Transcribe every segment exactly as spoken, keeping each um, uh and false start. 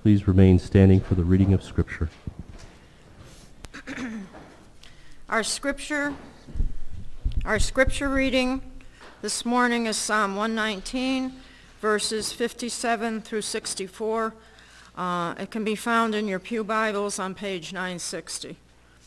please remain standing for the reading of Scripture. Our scripture, our scripture reading this morning is Psalm one nineteen, verses fifty-seven through sixty-four. Uh, it can be found in your pew Bibles on page nine sixty.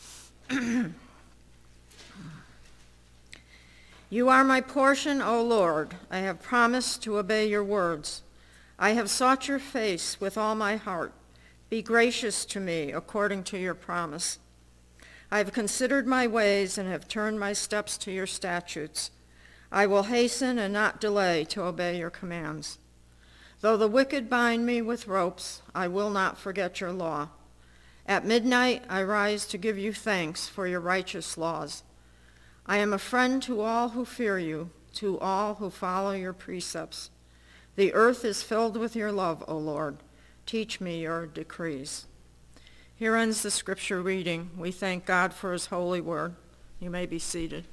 You are my portion, O Lord. I have promised to obey your words. I have sought your face with all my heart. Be gracious to me according to your promise. I have considered my ways and have turned my steps to your statutes. I will hasten and not delay to obey your commands. Though the wicked bind me with ropes, I will not forget your law. At midnight I rise to give you thanks for your righteous laws. I am a friend to all who fear you, to all who follow your precepts. The earth is filled with your love, O Lord. Teach me your decrees. Here ends the scripture reading. We thank God for his holy word. You may be seated.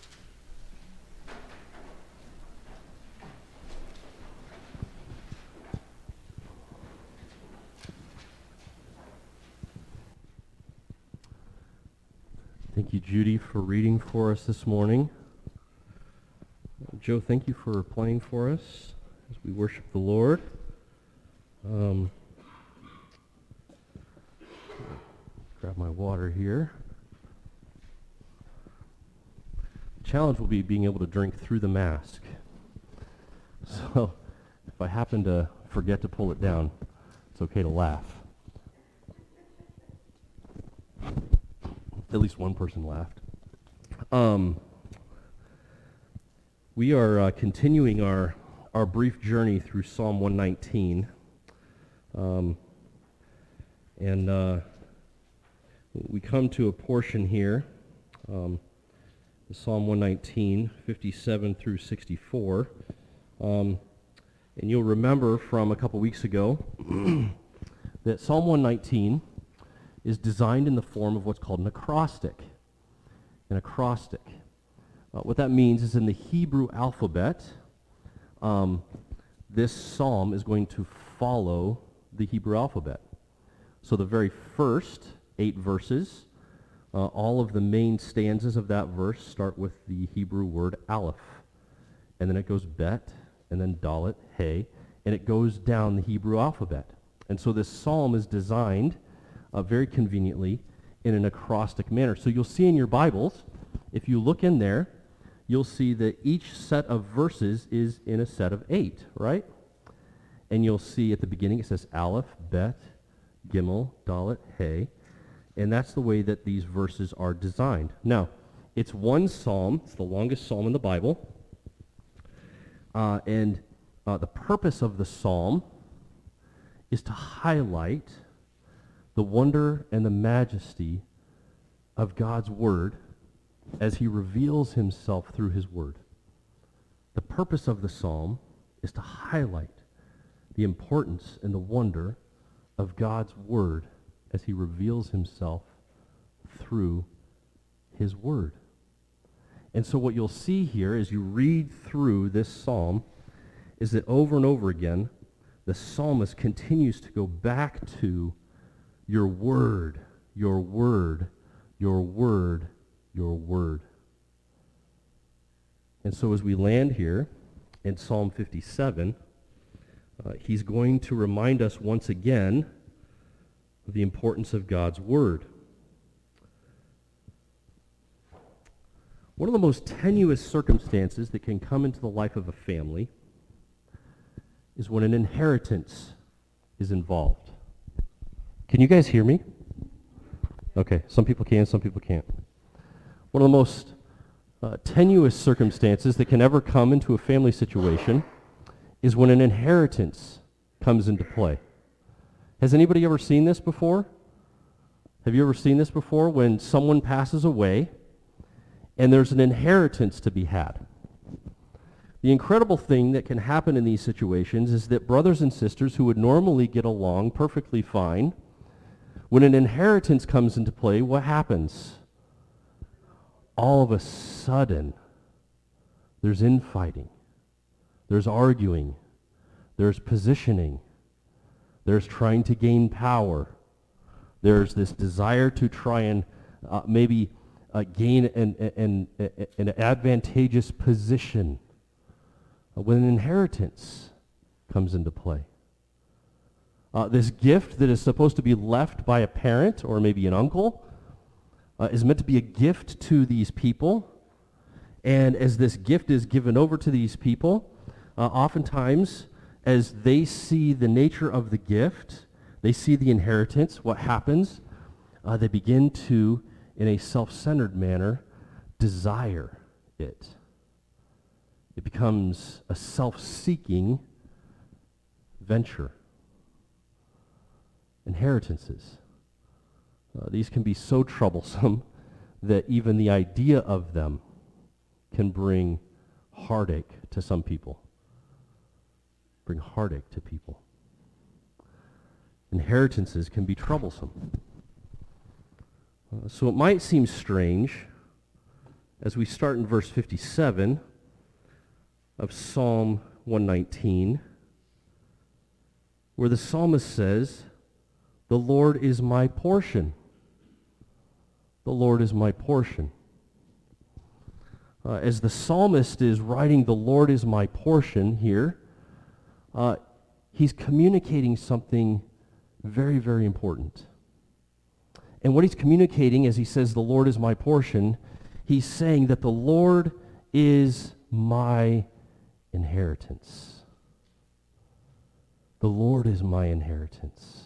Thank you, Judy, for reading for us this morning. Joe, thank you for playing for us as we worship the Lord. Um, grab my water here. The challenge will be being able to drink through the mask. So if I happen to forget to pull it down, it's okay to laugh. At least one person laughed. Um, we are uh, continuing our, our brief journey through Psalm one nineteen. Um, and uh, we come to a portion here, um, Psalm one nineteen, fifty-seven through sixty-four. Um, and you'll remember from a couple weeks ago that Psalm one nineteen is designed in the form of what's called an acrostic. An acrostic. Uh, what that means is in the Hebrew alphabet, um, this psalm is going to follow the Hebrew alphabet. So the very first eight verses, uh, all of the main stanzas of that verse start with the Hebrew word aleph. And then it goes bet, and then dalet, hey, and it goes down the Hebrew alphabet. And so this psalm is designed Uh, very conveniently in an acrostic manner. So you'll see in your Bibles, if you look in there, you'll see that each set of verses is in a set of eight, right? And you'll see at the beginning it says Aleph, Bet, Gimel, Dalet, Hey, and that's the way that these verses are designed. Now, it's one psalm. It's the longest psalm in the Bible. Uh, and uh, the purpose of the psalm is to highlight the wonder and the majesty of God's word as he reveals himself through his word. The purpose of the psalm is to highlight the importance and the wonder of God's word as he reveals himself through his word. And so what you'll see here as you read through this psalm is that over and over again, the psalmist continues to go back to your word, your word, your word, your word. And so as we land here in Psalm fifty-seven, uh, he's going to remind us once again of the importance of God's word. One of the most tenuous circumstances that can come into the life of a family is when an inheritance is involved. Can you guys hear me? Okay, some people can, some people can't. One of the most uh, tenuous circumstances that can ever come into a family situation is when an inheritance comes into play. Has anybody ever seen this before? Have you ever seen this before when someone passes away and there's an inheritance to be had? The incredible thing that can happen in these situations is that brothers and sisters who would normally get along perfectly fine, when an inheritance comes into play, what happens? All of a sudden, there's infighting, there's arguing, there's positioning, There's trying to gain power. There's this desire to try and uh, maybe uh, gain an, an, an, an advantageous position uh, when an inheritance comes into play. Uh, this gift that is supposed to be left by a parent or maybe an uncle uh, is meant to be a gift to these people. And as this gift is given over to these people, uh, oftentimes as they see the nature of the gift, they see the inheritance, what happens? Uh, they begin to, in a self-centered manner, desire it. It becomes a self-seeking venture. Inheritances. Uh, these can be so troublesome that even the idea of them can bring heartache to some people. Bring heartache to people. Inheritances can be troublesome. Uh, so it might seem strange as we start in verse fifty-seven of Psalm one nineteen, where the psalmist says, "The Lord is my portion. The Lord is my portion." Uh, as the psalmist is writing, "The Lord is my portion" here, uh, he's communicating something very, very important. And what he's communicating as he says, "The Lord is my portion," he's saying that the Lord is my inheritance. The Lord is my inheritance.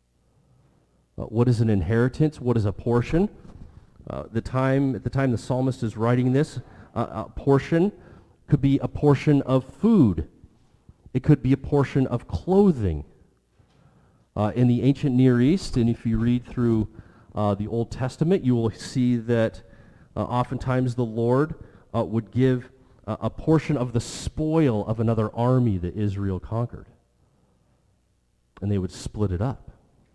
Uh, what is an inheritance? What is a portion? Uh, the time at the time the psalmist is writing this, uh, a portion could be a portion of food. It could be a portion of clothing. Uh, in the ancient Near East, and if you read through uh, the Old Testament, you will see that uh, oftentimes the Lord uh, would give uh, a portion of the spoil of another army that Israel conquered. And they would split it up.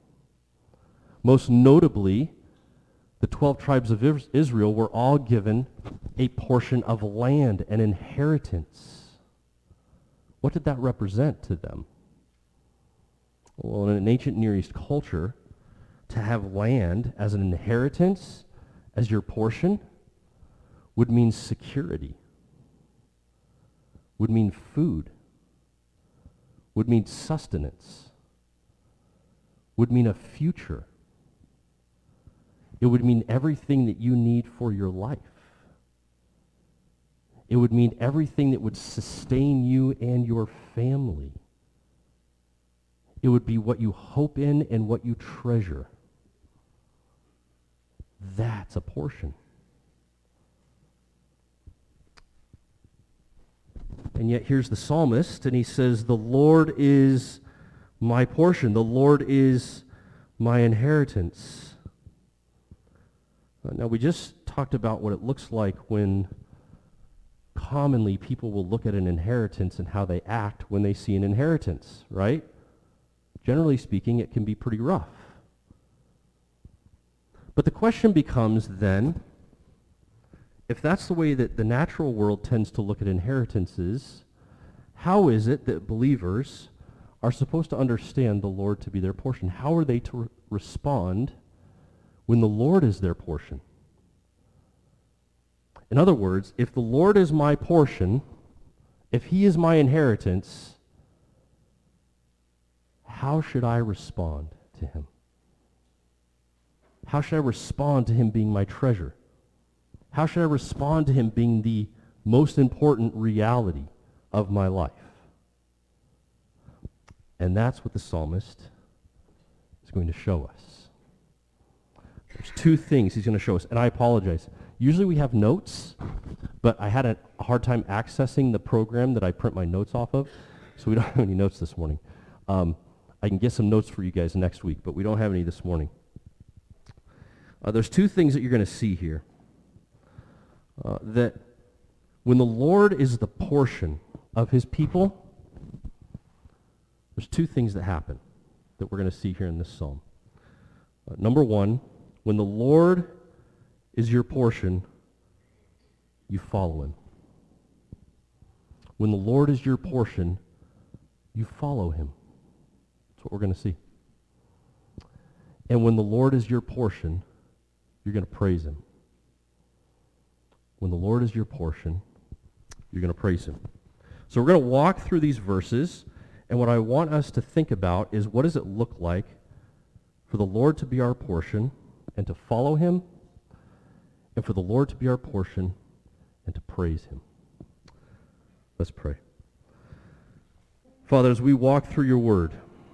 Most notably, the twelve tribes of Israel were all given a portion of land, an inheritance. What did that represent to them? Well, in an ancient Near East culture, to have land as an inheritance, as your portion, would mean security, would mean food, would mean sustenance, would mean a future. It would mean everything that you need for your life. It would mean everything that would sustain you and your family. It would be what you hope in and what you treasure. That's a portion. And yet here's the psalmist, and he says, "The Lord is my portion. The Lord is my inheritance." Uh, now, we just talked about what it looks like when commonly people will look at an inheritance and how they act when they see an inheritance, right? Generally speaking, it can be pretty rough. But the question becomes then, if that's the way that the natural world tends to look at inheritances, how is it that believers are supposed to understand the Lord to be their portion? How are they to re- respond when the Lord is their portion? In other words, if the Lord is my portion, if he is my inheritance, how should I respond to him? How should I respond to him being my treasure? How should I respond to him being the most important reality of my life? And that's what the psalmist is going to show us. There's two things he's going to show us, and I apologize. Usually we have notes, but I had a hard time accessing the program that I print my notes off of, so we don't have any notes this morning. Um, I can get some notes for you guys next week, but we don't have any this morning. Uh, there's two things that you're going to see here. Uh, that when the Lord is the portion of his people, there's two things that happen that we're going to see here in this psalm. Uh, number one, when the Lord is your portion, you follow him. When the Lord is your portion, you follow him. That's what we're going to see. And when the Lord is your portion, you're going to praise him. When the Lord is your portion, you're going to praise him. So we're going to walk through these verses, and what I want us to think about is, what does it look like for the Lord to be our portion and to follow him, and for the Lord to be our portion and to praise him? Let's pray. Father, as we walk through your word,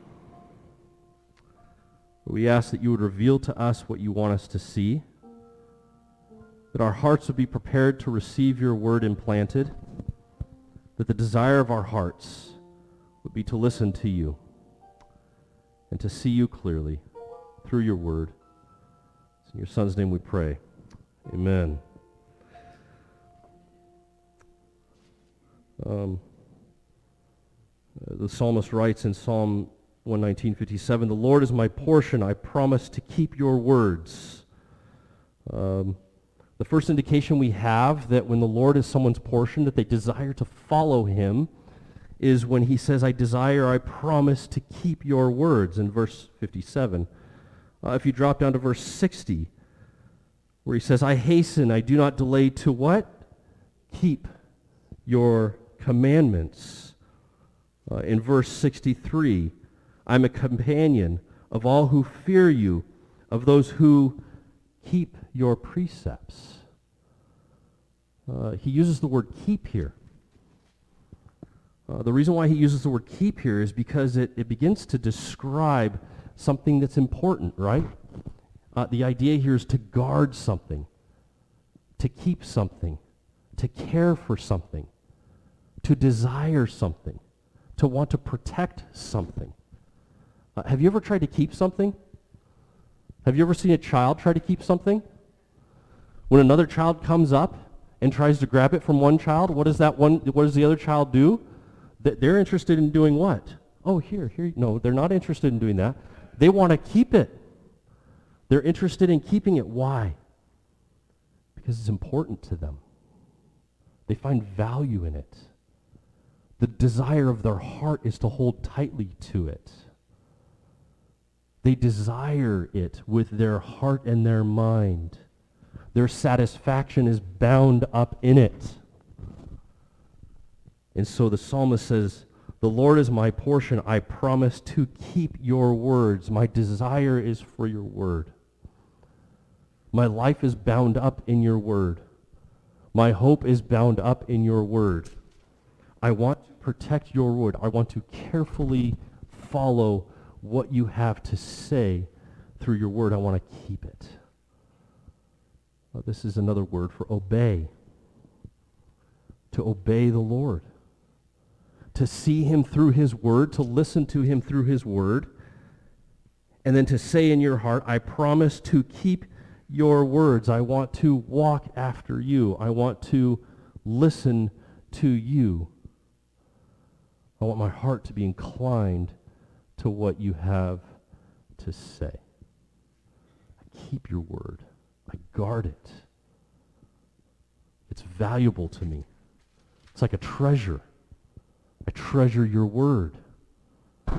we ask that you would reveal to us what you want us to see, that our hearts would be prepared to receive your word implanted, that the desire of our hearts would be to listen to you and to see you clearly through your word. It's in your Son's name we pray. Amen. Um, the psalmist writes in Psalm one nineteen, fifty-seven, "The Lord is my portion, I promise to keep your words." Um, the first indication we have that when the Lord is someone's portion, that they desire to follow him, is when he says, "I desire, I promise to keep your words," in verse fifty-seven. Uh, if you drop down to verse sixty, where he says, "I hasten, I do not delay to" what? Keep your commandments. Uh, in verse sixty-three, "I'm a companion of all who fear you, of those who keep your precepts." Uh, he uses the word keep here. Uh, the reason why he uses the word keep here is because it, it begins to describe something that's important, right? Uh, the idea here is to guard something, to keep something, to care for something, to desire something, to want to protect something. Uh, have you ever tried to keep something? Have you ever seen a child try to keep something? When another child comes up and tries to grab it from one child, what does that one? What does the other child do? Th- they're interested in doing what? Oh, here, here. No, they're not interested in doing that. They want to keep it. They're interested in keeping it. Why? Because it's important to them. They find value in it. The desire of their heart is to hold tightly to it. They desire it with their heart and their mind. Their satisfaction is bound up in it. And so the psalmist says, "The Lord is my portion. I promise to keep your words. My desire is for your word. My life is bound up in your word. My hope is bound up in your word. I want to protect your word. I want to carefully follow what you have to say through your word. I want to keep it." Well, this is another word for obey. To obey the Lord. To see him through his word, to listen to him through his word, and then to say in your heart, "I promise to keep your words. I want to walk after you. I want to listen to you. I want my heart to be inclined to what you have to say." I keep your word. I guard it. It's valuable to me. It's like a treasure. I treasure your word. Uh,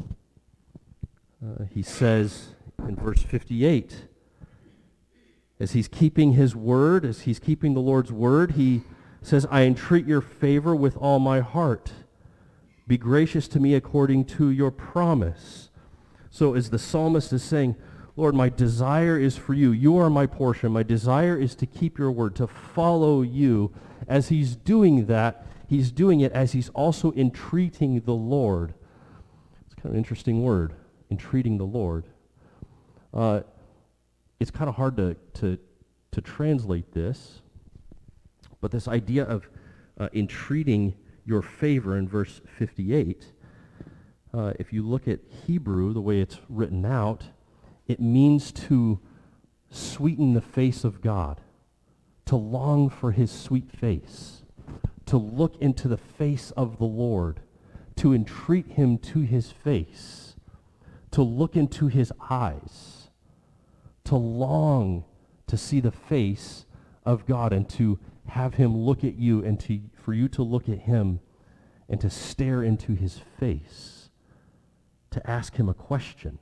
he says in verse fifty-eight, as he's keeping his word, as he's keeping the Lord's word, he says, "I entreat your favor with all my heart. Be gracious to me according to your promise." So as the psalmist is saying, "Lord, my desire is for you. You are my portion. My desire is to keep your word, to follow you." As he's doing that, he's doing it as he's also entreating the Lord. It's kind of an interesting word, entreating the Lord. Uh, it's kind of hard to, to, to translate this, but this idea of uh, entreating your favor in verse fifty-eight, uh, if you look at Hebrew, the way it's written out, it means to sweeten the face of God, to long for his sweet face, to look into the face of the Lord, to entreat him to his face, to look into his eyes, to long to see the face of God and to have him look at you and to, for you to look at him and to stare into his face. to ask him a question,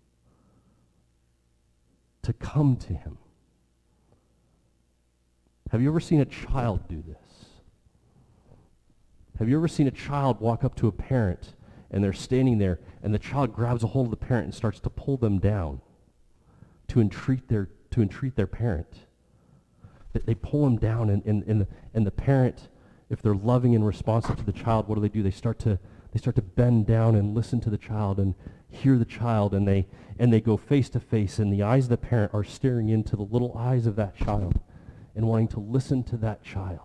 to come to him. Have you ever seen a child do this? Have you ever seen a child walk up to a parent and they're standing there and the child grabs a hold of the parent and starts to pull them down to entreat their, to entreat their parent? That they pull them down and, and, and, the, and the parent, if they're loving and responsive to the child, what do they do? They start to they start to bend down and listen to the child and hear the child, and they and they go face to face, and the eyes of the parent are staring into the little eyes of that child and wanting to listen to that child.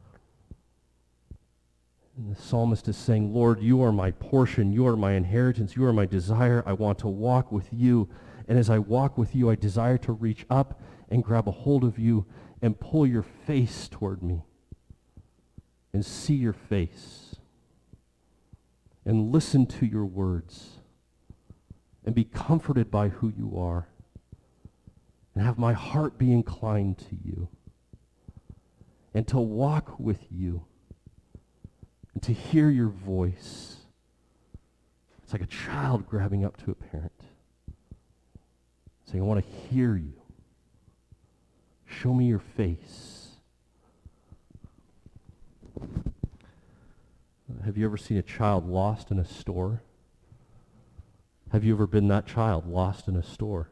And the psalmist is saying, Lord, you are my portion, you are my inheritance, you are my desire. I want to walk with you, and as I walk with you, I desire to reach up and grab a hold of you and pull your face toward me and see your face and listen to your words and be comforted by who you are and have my heart be inclined to you and to walk with you and to hear your voice. It's like a child grabbing up to a parent saying, I want to hear you. Show me your face. Have you ever seen a child lost in a store? Have you ever been that child lost in a store?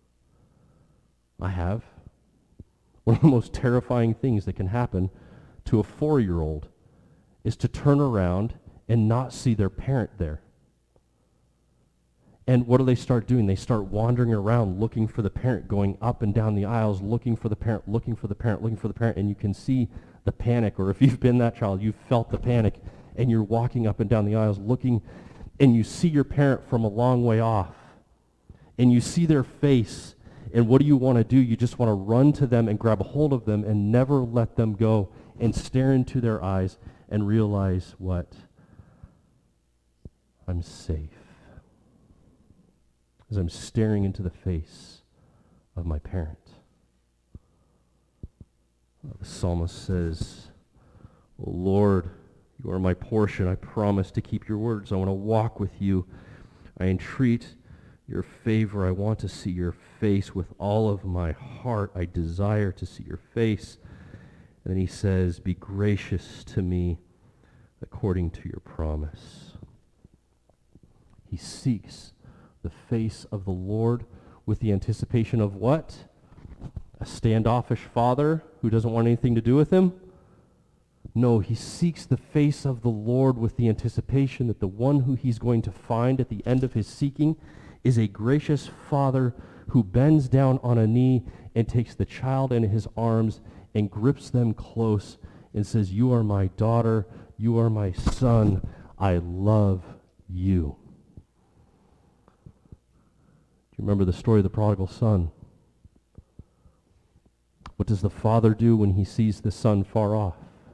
I have. One of the most terrifying things that can happen to a four-year-old is to turn around and not see their parent there. And what do they start doing? They start wandering around looking for the parent, going up and down the aisles, looking for the parent, looking for the parent, looking for the parent, and you can see the panic, or if you've been that child, you've felt the panic, and you're walking up and down the aisles looking, and you see your parent from a long way off, and you see their face, and what do you want to do? You just want to run to them and grab a hold of them and never let them go and stare into their eyes and realize what? I'm safe. As I'm staring into the face of my parent. The psalmist says, oh Lord, you are my portion. I promise to keep your words. I want to walk with you. I entreat your favor. I want to see your face with all of my heart. I desire to see your face. And then he says, be gracious to me according to your promise. He seeks the face of the Lord with the anticipation of what? A standoffish father who doesn't want anything to do with him? No, he seeks the face of the Lord with the anticipation that the one who he's going to find at the end of his seeking is a gracious father who bends down on a knee and takes the child in his arms and grips them close and says, you are my daughter, you are my son, I love you. You remember the story of the prodigal son? What does the father do when he sees the son far off?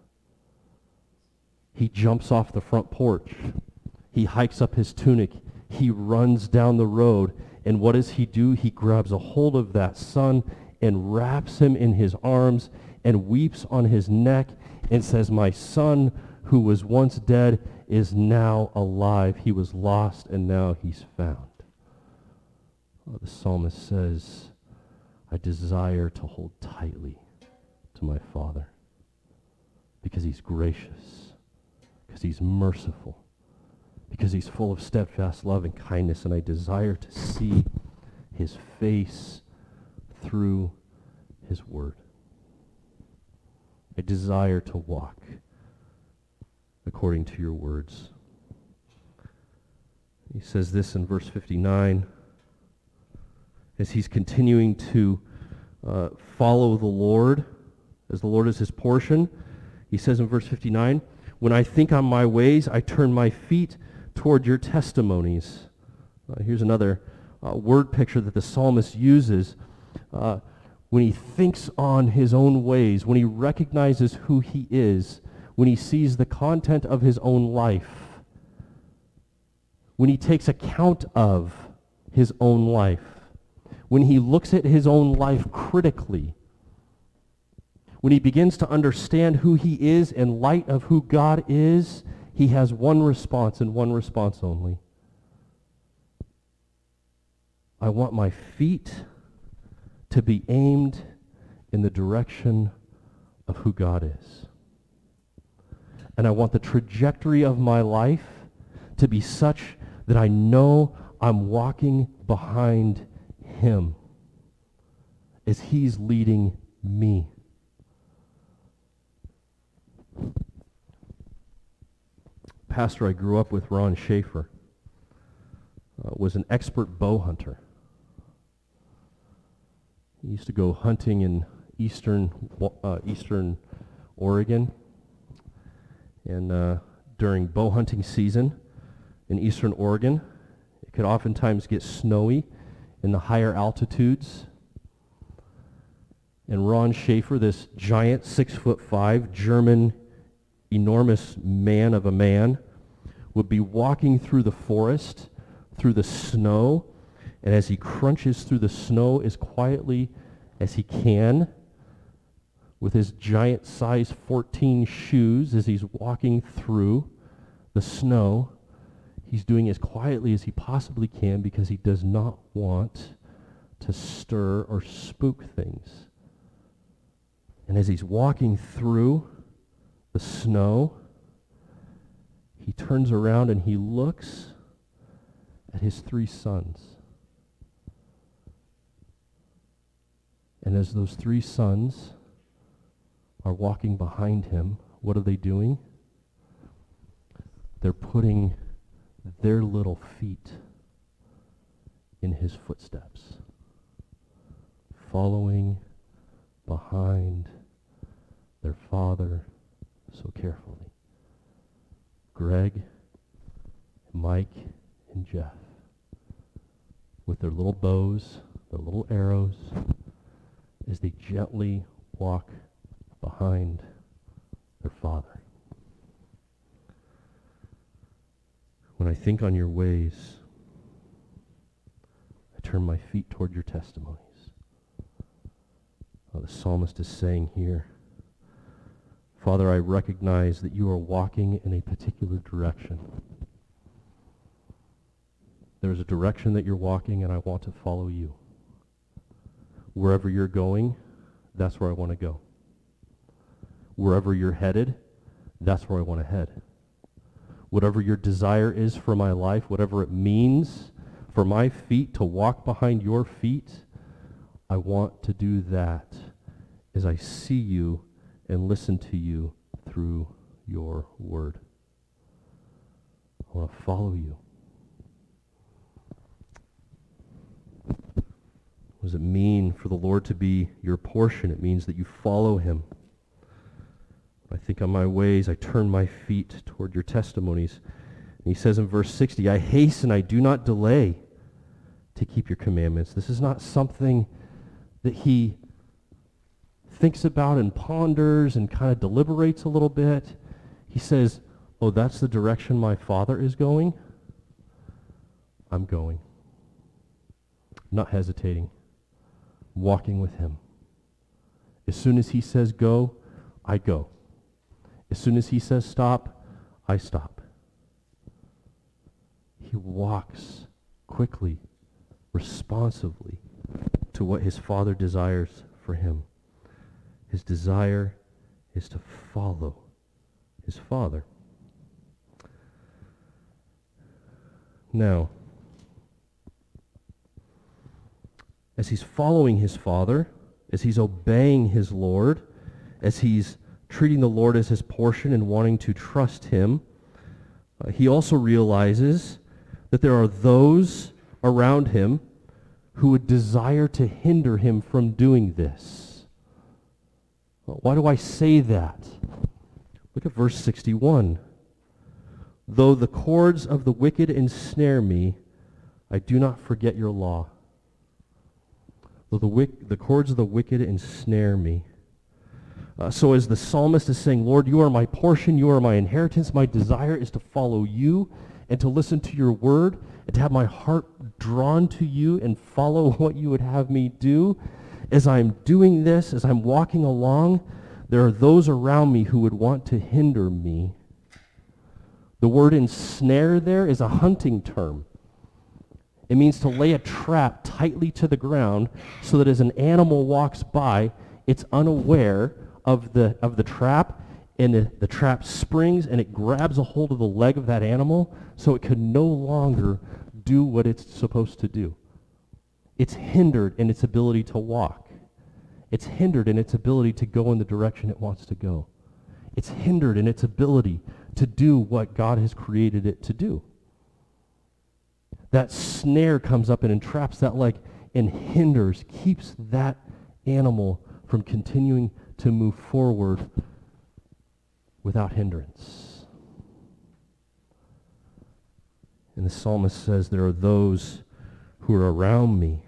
He jumps off the front porch. He hikes up his tunic. He runs down the road. And what does he do? He grabs a hold of that son and wraps him in his arms and weeps on his neck and says, my son who was once dead is now alive. He was lost and now he's found. Oh, the psalmist says, I desire to hold tightly to my Father because he's gracious, because he's merciful, because he's full of steadfast love and kindness, and I desire to see his face through his word. I desire to walk according to your words. He says this in verse fifty-nine. As he's continuing to uh, follow the Lord, as the Lord is his portion, he says in verse fifty-nine, when I think on my ways, I turn my feet toward your testimonies. Uh, here's another uh, word picture that the psalmist uses. Uh, when he thinks on his own ways, when he recognizes who he is, when he sees the content of his own life, when he takes account of his own life, when he looks at his own life critically, when he begins to understand who he is in light of who God is, he has one response and one response only. I want my feet to be aimed in the direction of who God is. And I want the trajectory of my life to be such that I know I'm walking behind him as he's leading me. Pastor I grew up with, Ron Schaefer, uh, was an expert bow hunter. He used to go hunting in eastern uh, eastern Oregon, and uh, during bow hunting season in eastern Oregon, it could oftentimes get snowy in the higher altitudes. And Ron Schaefer, this giant six foot five German enormous man of a man, would be walking through the forest, through the snow, and as he crunches through the snow as quietly as he can, with his giant size fourteen shoes, as he's walking through the snow, he's doing as quietly as he possibly can because he does not want to stir or spook things. And as he's walking through the snow, he turns around and he looks at his three sons. And as those three sons are walking behind him, what are they doing? They're putting their little feet in his footsteps, following behind their father so carefully. Greg, Mike, and Jeff, with their little bows, their little arrows, as they gently walk behind their father. When I think on your ways, I turn my feet toward your testimonies. Oh, the psalmist is saying here, Father, I recognize that you are walking in a particular direction. There's a direction that you're walking, and I want to follow you. Wherever you're going, that's where I want to go. Wherever you're headed, that's where I want to head. Whatever your desire is for my life, whatever it means for my feet to walk behind your feet, I want to do that as I see you and listen to you through your word. I want to follow you. What does it mean for the Lord to be your portion? It means that you follow him. I think on my ways, I turn my feet toward your testimonies. And he says in verse sixty, I hasten, I do not delay to keep your commandments. This is not something that he thinks about and ponders and kind of deliberates a little bit. He says, oh, that's the direction my Father is going? I'm going. Not hesitating. Walking with him. As soon as he says go, I go. As soon as he says stop, I stop. He walks quickly, responsively to what his Father desires for him. His desire is to follow his Father. Now, as he's following his Father, as he's obeying his Lord, as he's treating the Lord as his portion and wanting to trust him, uh, he also realizes that there are those around him who would desire to hinder him from doing this. Well, why do I say that? Look at verse sixty-one. Though the cords of the wicked ensnare me, I do not forget your law. Though the, wick, the cords of the wicked ensnare me. Uh, so as the psalmist is saying, Lord, you are my portion, you are my inheritance, my desire is to follow you and to listen to your word and to have my heart drawn to you and follow what you would have me do. As I'm doing this, as I'm walking along, there are those around me who would want to hinder me. The word ensnare there is a hunting term. It means to lay a trap tightly to the ground so that as an animal walks by, it's unaware of the of the trap, and the, the trap springs and it grabs a hold of the leg of that animal so it can no longer do what it's supposed to do. It's hindered in its ability to walk. It's hindered in its ability to go in the direction it wants to go. It's hindered in its ability to do what God has created it to do. That snare comes up and entraps that leg and hinders, keeps that animal from continuing to move forward without hindrance. And the psalmist says, there are those who are around me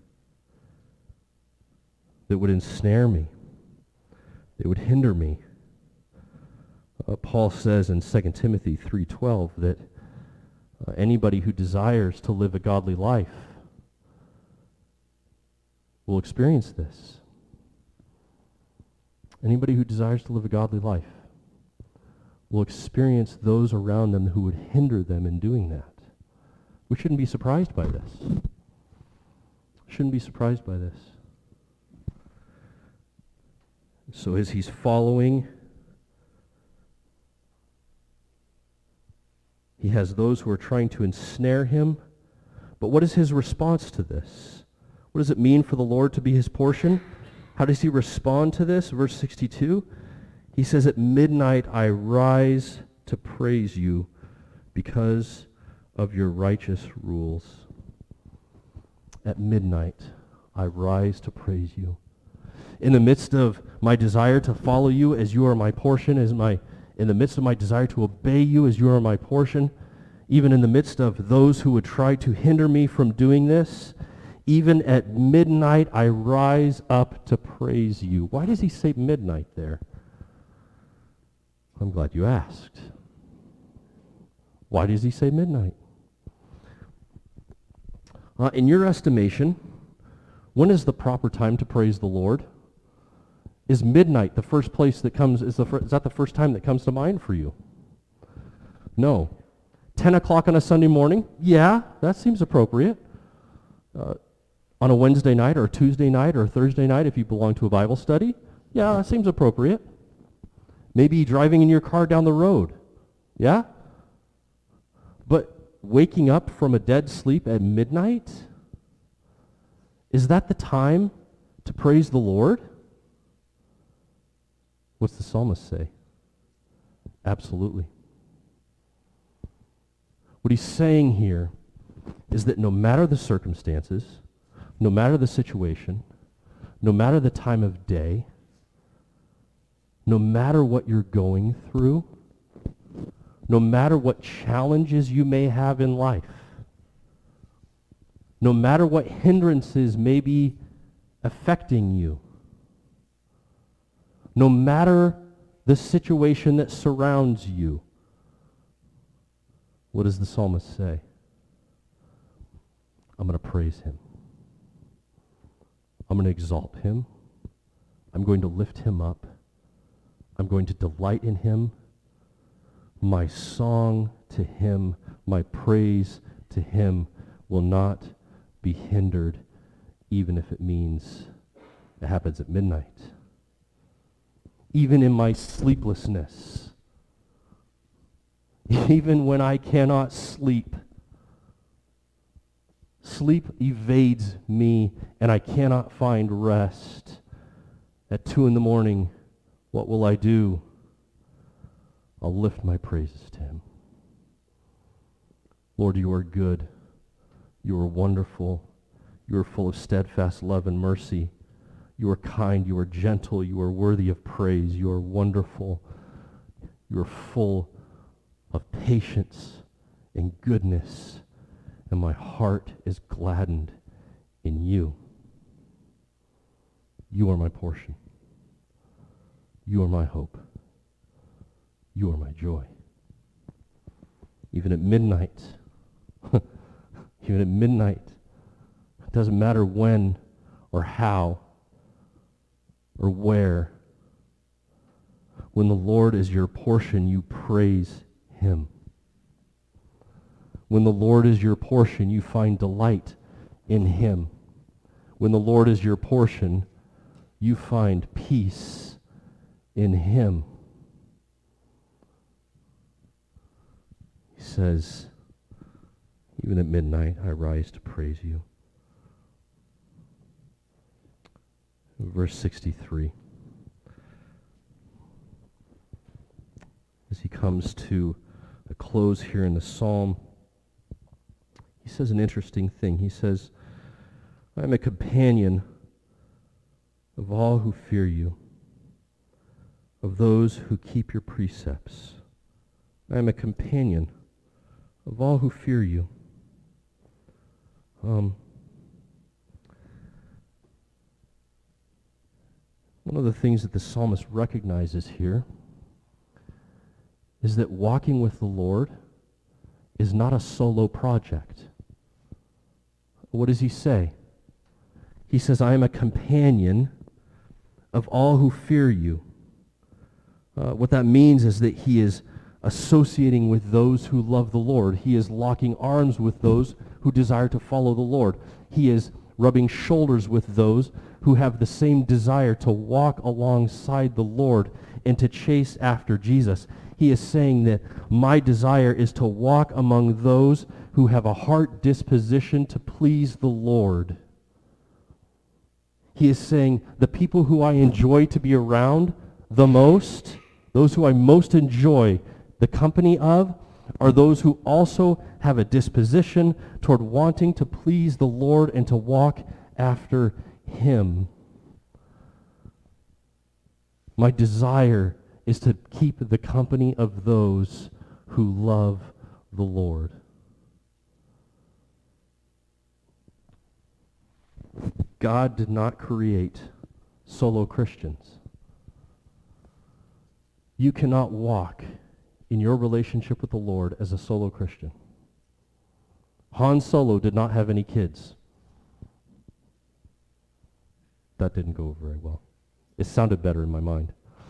that would ensnare me. They would hinder me. Uh, Paul says in Second Timothy three twelve that uh, anybody who desires to live a godly life will experience this. Anybody who desires to live a godly life will experience those around them who would hinder them in doing that. We shouldn't be surprised by this. Shouldn't be surprised by this. So as he's following, he has those who are trying to ensnare him. But what is his response to this? What does it mean for the Lord to be his portion? How does he respond to this? Verse sixty-two, he says, at midnight I rise to praise you because of your righteous rules. At midnight I rise to praise you. In the midst of my desire to follow you as you are my portion, as my in the midst of my desire to obey you as you are my portion, even in the midst of those who would try to hinder me from doing this, even at midnight I rise up to praise you. Why does he say midnight there? I'm glad you asked. Why does he say midnight? Uh, in your estimation, when is the proper time to praise the Lord? Is midnight the first place that comes, is, the fir- is that the first time that comes to mind for you? No. ten o'clock on a Sunday morning? Yeah, that seems appropriate. Uh, on a Wednesday night or a Tuesday night or a Thursday night if you belong to a Bible study? Yeah, that seems appropriate. Maybe driving in your car down the road? Yeah? But waking up from a dead sleep at midnight? Is that the time to praise the Lord? What's the psalmist say? Absolutely. What he's saying here is that no matter the circumstances, no matter the situation, no matter the time of day, no matter what you're going through, no matter what challenges you may have in life, no matter what hindrances may be affecting you, no matter the situation that surrounds you, what does the psalmist say? I'm going to praise him. I'm going to exalt him. I'm going to lift him up. I'm going to delight in him. My song to him, my praise to him will not be hindered, even if it means it happens at midnight. Even in my sleeplessness, even when I cannot sleep, sleep evades me and I cannot find rest. At two in the morning, what will I do? I'll lift my praises to him. Lord, you are good. You are wonderful. You are full of steadfast love and mercy. You are kind. You are gentle. You are worthy of praise. You are wonderful. You are full of patience and goodness. And my heart is gladdened in you. You are my portion. You are my hope. You are my joy. Even at midnight, even at midnight, it doesn't matter when or how or where. When the Lord is your portion, you praise him. When the Lord is your portion, you find delight in him. When the Lord is your portion, you find peace in him. He says, even at midnight, I rise to praise you. Verse sixty-three. As he comes to a close here in the psalm, he says an interesting thing. He says, I am a companion of all who fear you, of those who keep your precepts. I am a companion of all who fear you. Um, one of the things that the psalmist recognizes here is that walking with the Lord is not a solo project. What does he say? He says, I am a companion of all who fear you. Uh, what that means is that he is associating with those who love the Lord. He is locking arms with those who desire to follow the Lord. He is rubbing shoulders with those who have the same desire to walk alongside the Lord and to chase after Jesus. He is saying that my desire is to walk among those who have a heart disposition to please the Lord. He is saying the people who I enjoy to be around the most, those who I most enjoy the company of, are those who also have a disposition toward wanting to please the Lord and to walk after him. My desire is to keep the company of those who love the Lord. God did not create solo Christians. You cannot walk in your relationship with the Lord as a solo Christian. Han Solo did not have any kids. That didn't go very well. It sounded better in my mind.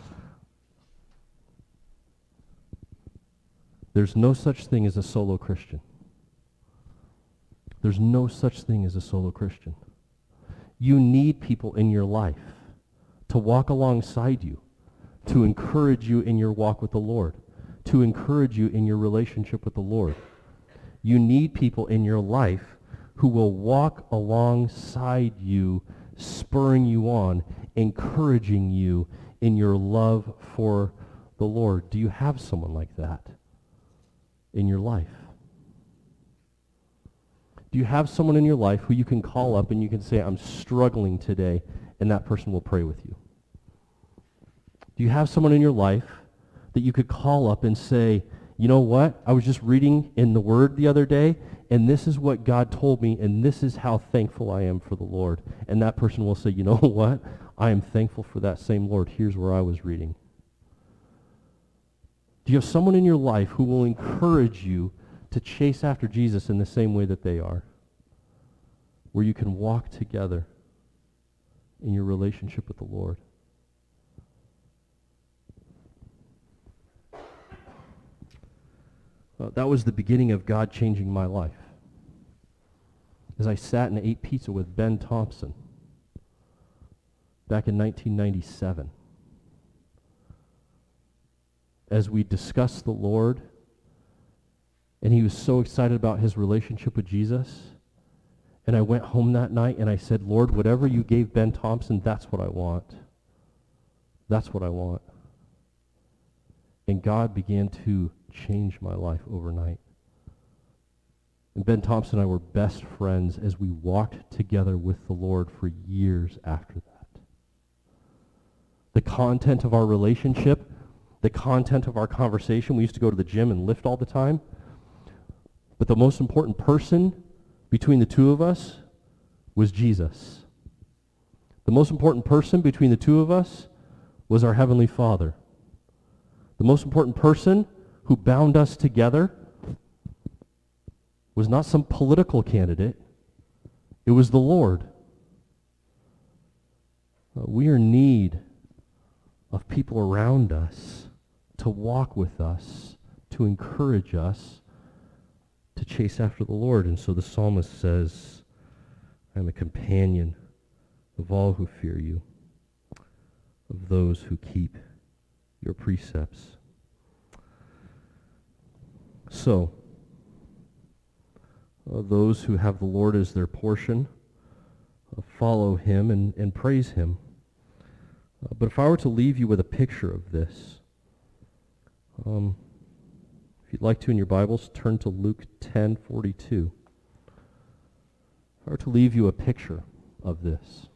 There's no such thing as a solo Christian. There's no such thing as a solo Christian. You need people in your life to walk alongside you, to encourage you in your walk with the Lord, to encourage you in your relationship with the Lord. You need people in your life who will walk alongside you, spurring you on, encouraging you in your love for the Lord. Do you have someone like that in your life? Do you have someone in your life who you can call up and you can say, I'm struggling today, and that person will pray with you? Do you have someone in your life that you could call up and say, you know what, I was just reading in the Word the other day, and this is what God told me, and this is how thankful I am for the Lord. And that person will say, you know what, I am thankful for that same Lord. Here's where I was reading. Do you have someone in your life who will encourage you to chase after Jesus in the same way that they are, where you can walk together in your relationship with the Lord? Uh, that was the beginning of God changing my life. As I sat and ate pizza with Ben Thompson back in nineteen ninety-seven. As we discussed the Lord, and he was so excited about his relationship with Jesus, and I went home that night and I said, Lord, whatever you gave Ben Thompson, that's what I want. That's what I want. And God began to change my life overnight. And Ben Thompson and I were best friends as we walked together with the Lord for years after that. The content of our relationship, the content of our conversation, we used to go to the gym and lift all the time. But the most important person between the two of us was Jesus. The most important person between the two of us was our Heavenly Father. The most important person who bound us together was not some political candidate. It was the Lord. Uh, we are in need of people around us to walk with us, to encourage us, to chase after the Lord. And so the psalmist says, I am a companion of all who fear you, of those who keep your precepts. So, uh, those who have the Lord as their portion uh, follow him and, and praise him. Uh, but if I were to leave you with a picture of this, um, if you'd like to in your Bibles, turn to Luke ten forty-two. If I were to leave you a picture of this,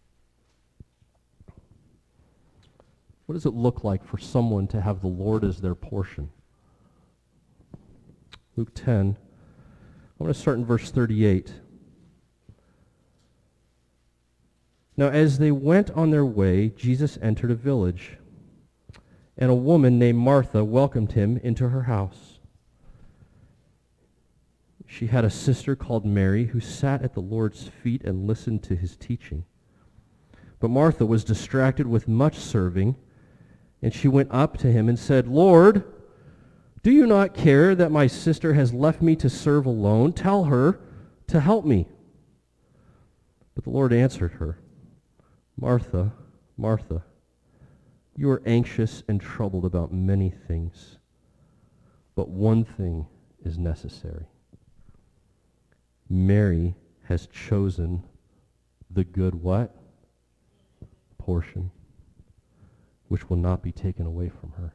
what does it look like for someone to have the Lord as their portion? Luke ten, I want to start in verse thirty-eight. Now as they went on their way, Jesus entered a village, and a woman named Martha welcomed him into her house. She had a sister called Mary who sat at the Lord's feet and listened to his teaching. But Martha was distracted with much serving, and she went up to him and said, Lord, do you not care that my sister has left me to serve alone? Tell her to help me. But the Lord answered her, Martha, Martha, you are anxious and troubled about many things, but one thing is necessary. Mary has chosen the good what? Portion, which will not be taken away from her.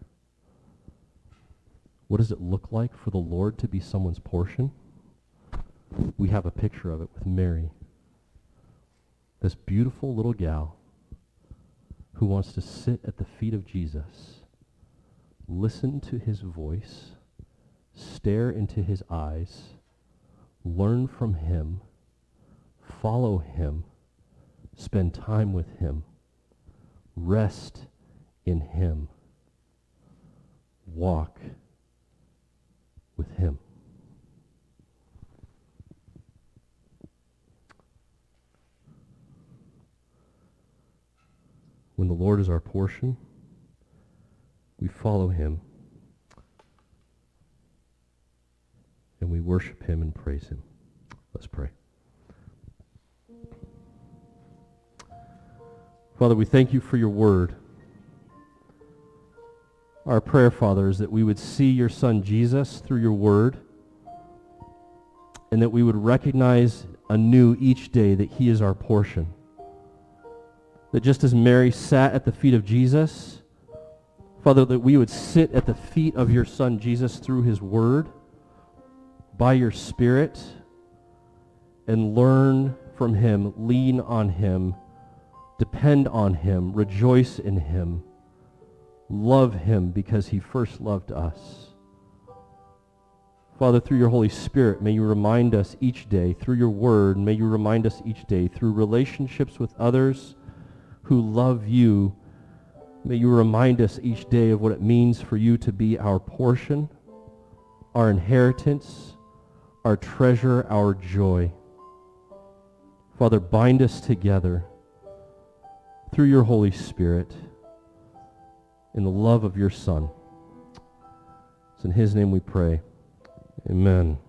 What does it look like for the Lord to be someone's portion? We have a picture of it with Mary, this beautiful little gal who wants to sit at the feet of Jesus, listen to his voice, stare into his eyes, learn from him, follow him, spend time with him, rest in him, walk with him. When the Lord is our portion, we follow him and we worship him and praise him. Let's pray. Father, we thank you for your word. Our prayer, Father, is that we would see your Son Jesus through your word, and that we would recognize anew each day that he is our portion. That just as Mary sat at the feet of Jesus, Father, that we would sit at the feet of your Son Jesus through his word, by your Spirit, and learn from him, lean on him, depend on him, rejoice in him, love him because he first loved us. Father, through your Holy Spirit, may you remind us each day, through your word, may you remind us each day, through relationships with others who love you, may you remind us each day of what it means for you to be our portion, our inheritance, our treasure, our joy. Father, bind us together through your Holy Spirit in the love of your Son. It's in his name we pray. Amen.